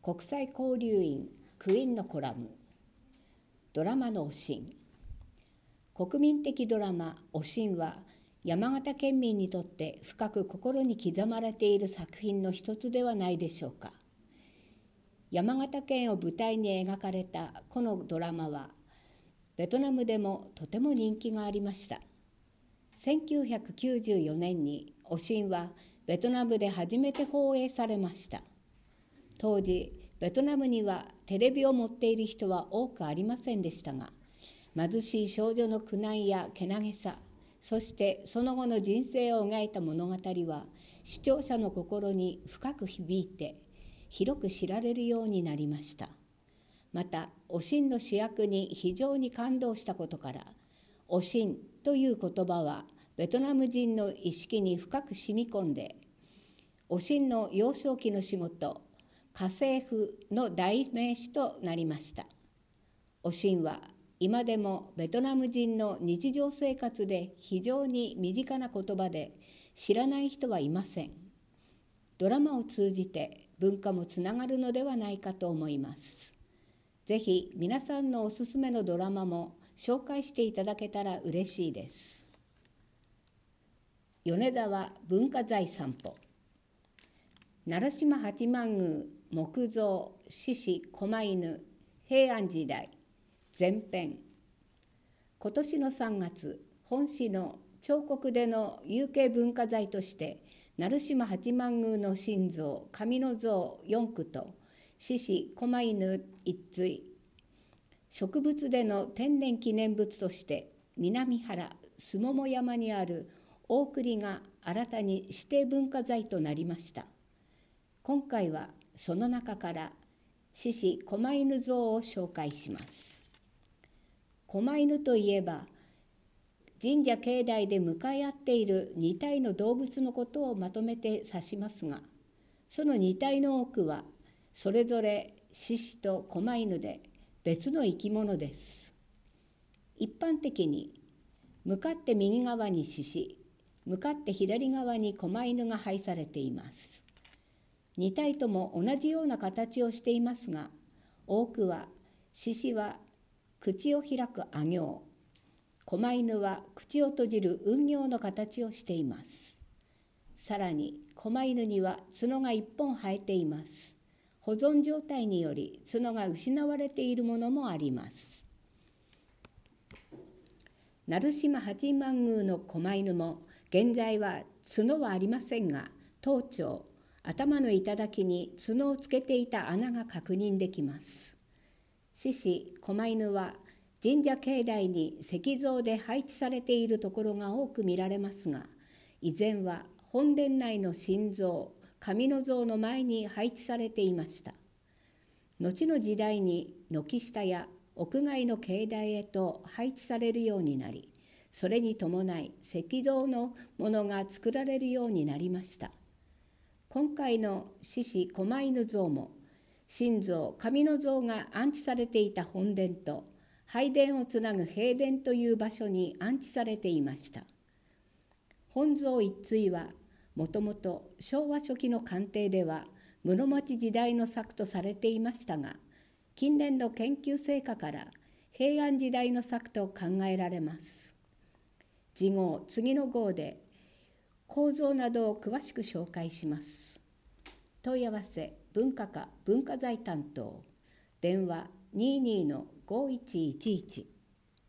国際交流員クイーンのコラム、ドラマのおしん。国民的ドラマおしんは山形県民にとって深く心に刻まれている作品の一つではないでしょうか。山形県を舞台に描かれたこのドラマはベトナムでもとても人気がありました。1994年におしんはベトナムで初めて放映されました。当時ベトナムにはテレビを持っている人は多くありませんでしたが、貧しい少女の苦難やけなげさ、そしてその後の人生を描いた物語は視聴者の心に深く響いて広く知られるようになりました。またおしんの主役に非常に感動したことから、おしんという言葉はベトナム人の意識に深く染み込んで、おしんの幼少期の仕事家政婦の代名詞となりました。おしんは今でもベトナム人の日常生活で非常に身近な言葉で、知らない人はいません。ドラマを通じて文化もつながるのではないかと思います。ぜひ皆さんのおすすめのドラマも紹介していただけたら嬉しいです。米沢文化財散歩。奈良島八幡宮木造獅子狛犬平安時代前編。今年の3月、本市の彫刻での有形文化財として奈良島八幡宮の神像神の像4躯と獅子狛犬一対、植物での天然記念物として南原須桃山にある大栗が新たに指定文化財となりました。今回はその中から獅子狛犬像を紹介します。狛犬といえば神社境内で向かい合っている2体の動物のことをまとめて指しますが、その2体の多くはそれぞれ獅子と狛犬で別の生き物です。一般的に向かって右側に獅子、向かって左側に狛犬が配されています。2体とも同じような形をしていますが、多くは獅子は口を開く阿行、狛犬は口を閉じる雲行の形をしています。さらに狛犬には角が1本生えています。保存状態により角が失われているものもあります。奈良島八幡宮の狛犬も現在は角はありませんが、頭頂頭の頂に角をつけていた穴が確認できます。獅子狛犬は神社境内に石像で配置されているところが多く見られますが、以前は本殿内の神像神の像の前に配置されていました。後の時代に軒下や屋外の境内へと配置されるようになり、それに伴い石像のものが作られるようになりました。今回の獅子狛犬像も神像神の像が安置されていた本殿と拝殿をつなぐ幣殿という場所に安置されていました。本像一対はもともと昭和初期の鑑定では室町時代の作とされていましたが、近年の研究成果から平安時代の作と考えられます。次の号で構造などを詳しく紹介します。問い合わせ文化課文化財担当、電話22-5111